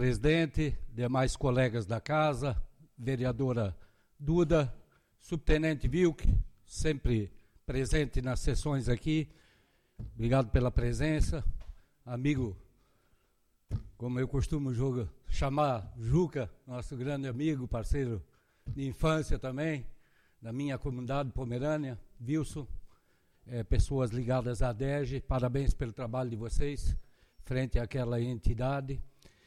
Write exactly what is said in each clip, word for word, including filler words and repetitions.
presidente, demais colegas da casa, vereadora Duda, subtenente Vilk, sempre presente nas sessões aqui, obrigado pela presença, amigo, como eu costumo jogo, chamar Juca, nosso grande amigo, parceiro de infância também, da minha comunidade Pomerânia, Wilson, é, pessoas ligadas à D E G, parabéns pelo trabalho de vocês, frente àquela entidade,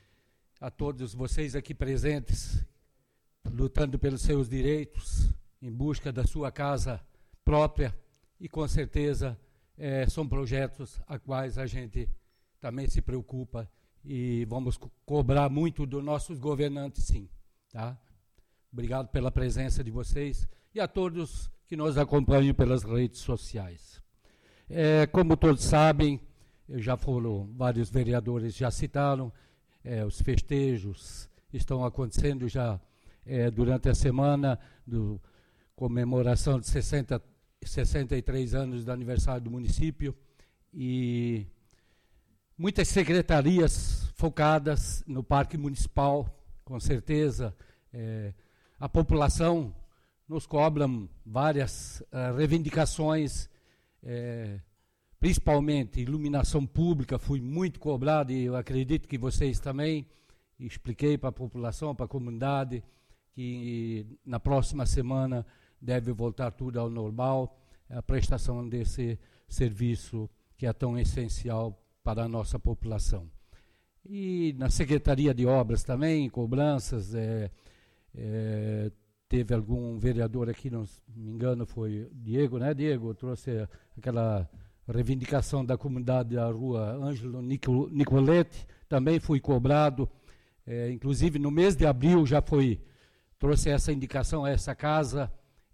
a todos vocês aqui presentes, lutando pelos seus direitos, em busca da sua casa própria, e com certeza é, são projetos a quais a gente também se preocupa e vamos co cobrar muito dos nossos governantes, sim. Tá? Obrigado pela presença de vocês e a todos que nos acompanham pelas redes sociais. É, como todos sabem, já foram, vários vereadores já citaram, é, os festejos estão acontecendo já é, durante a semana do comemoração de sessenta, sessenta e três anos do aniversário do município e muitas secretarias focadas no Parque Municipal, com certeza. É, a população nos cobra várias uh, reivindicações, é, principalmente iluminação pública, fui muito cobrado e eu acredito que vocês também, expliquei para a população, para a comunidade, que na próxima semana deve voltar tudo ao normal, a prestação desse serviço que é tão essencial para a nossa população. E na Secretaria de Obras também, cobranças, é, é, teve algum vereador aqui, não me engano, foi Diego, né, Diego? Trouxe aquela reivindicação da comunidade da rua Ângelo Nicoletti, também fui cobrado, é, inclusive no mês de abril já foi, trouxe essa indicação a essa casa,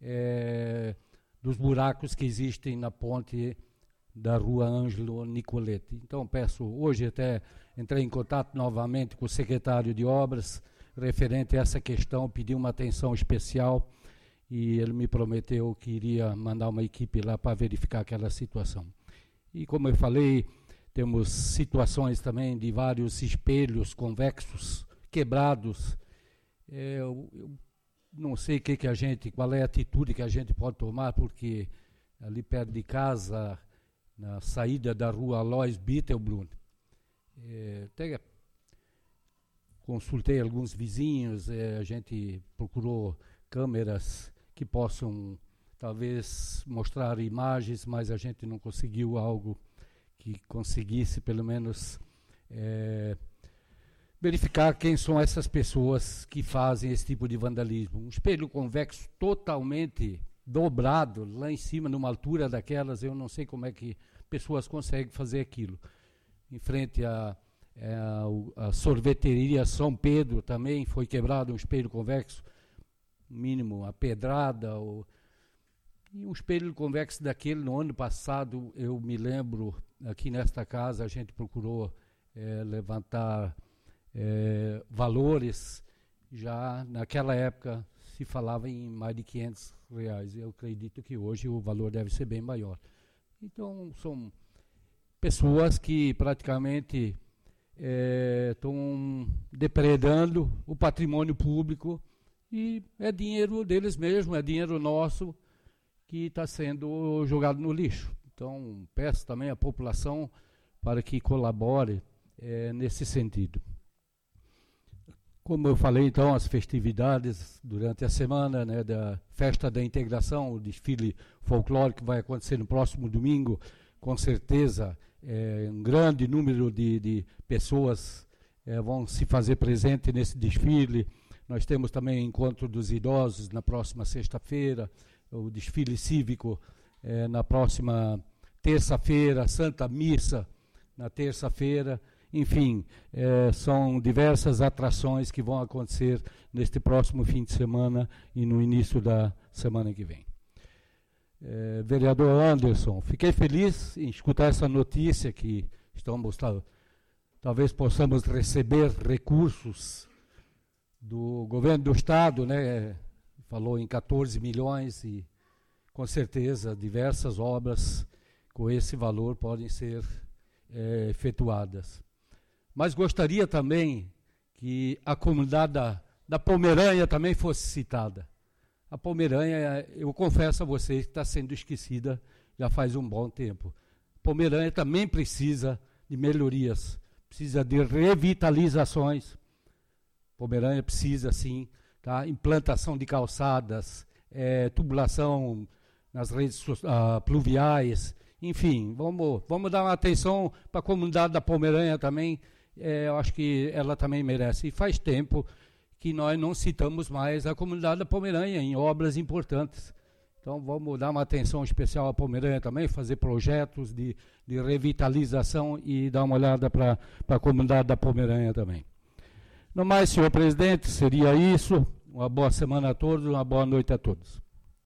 é, dos buracos que existem na ponte da rua Ângelo Nicoletti. Então peço, hoje até entrei em contato novamente com o secretário de obras, referente a essa questão, pedi uma atenção especial e ele me prometeu que iria mandar uma equipe lá para verificar aquela situação. E como eu falei, temos situações também de vários espelhos convexos quebrados. É, eu, eu não sei que que a gente, qual é a atitude que a gente pode tomar, porque ali perto de casa, na saída da rua Alois Bittelbrunn, é, até consultei alguns vizinhos, é, a gente procurou câmeras que possam talvez mostrar imagens, mas a gente não conseguiu algo que conseguisse pelo menos é, verificar quem são essas pessoas que fazem esse tipo de vandalismo. Um espelho convexo totalmente dobrado lá em cima, numa altura daquelas, eu não sei como é que pessoas conseguem fazer aquilo. Em frente à É, a, a sorveteria São Pedro também foi quebrado um espelho convexo, mínimo a pedrada, ou, e um espelho convexo daquele no ano passado, eu me lembro, aqui nesta casa a gente procurou é, levantar é, valores, já naquela época se falava em mais de quinhentos reais, eu acredito que hoje o valor deve ser bem maior. Então são pessoas que praticamente estão é, depredando o patrimônio público e é dinheiro deles mesmo, é dinheiro nosso que está sendo jogado no lixo. Então, peço também à população para que colabore é, nesse sentido. Como eu falei, então, as festividades durante a semana, né, da Festa da Integração, o desfile folclórico vai acontecer no próximo domingo, com certeza. É, um grande número de, de pessoas é, vão se fazer presente nesse desfile. Nós temos também o Encontro dos Idosos na próxima sexta-feira, o desfile cívico é, na próxima terça-feira, Santa Missa na terça-feira. Enfim, é, são diversas atrações que vão acontecer neste próximo fim de semana e no início da semana que vem. É, vereador Anderson, fiquei feliz em escutar essa notícia que estamos, tal, talvez possamos receber recursos do governo do estado, né? Falou em quatorze milhões e com certeza diversas obras com esse valor podem ser é, efetuadas. Mas gostaria também que que a comunidade da, da Pomerânia também fosse citada. A Pomerânia, eu confesso a vocês que está sendo esquecida já faz um bom tempo. A Pomerânia também precisa de melhorias, precisa de revitalizações. A Pomerânia precisa, sim, tá? Implantação de calçadas, é, tubulação nas redes uh, pluviais, enfim, vamos, vamos dar uma atenção para a comunidade da Pomerânia também, é, eu acho que ela também merece. E faz tempo que nós não citamos mais a comunidade da Pomerânia em obras importantes. Então vamos dar uma atenção especial à Pomerânia também, fazer projetos de, de revitalização e dar uma olhada para a comunidade da Pomerânia também. No mais, senhor presidente, seria isso. Uma boa semana a todos, uma boa noite a todos.